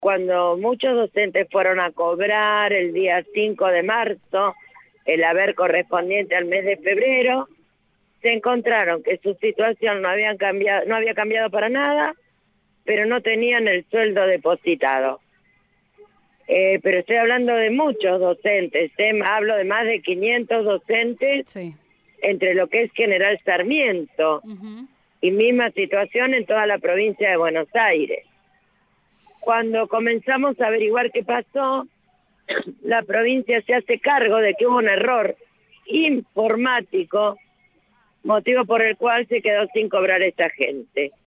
Cuando muchos docentes fueron a cobrar el día 5 de marzo, el haber correspondiente al mes de febrero, se encontraron que su situación no había cambiado para nada, pero no tenían el sueldo depositado. Pero estoy hablando de muchos docentes, hablo de más de 500 docentes, Sí. entre lo que es General Sarmiento, y misma situación en toda la provincia de Buenos Aires. Cuando comenzamos a averiguar qué pasó, la provincia se hace cargo de que hubo un error informático, motivo por el cual se quedó sin cobrar esta gente.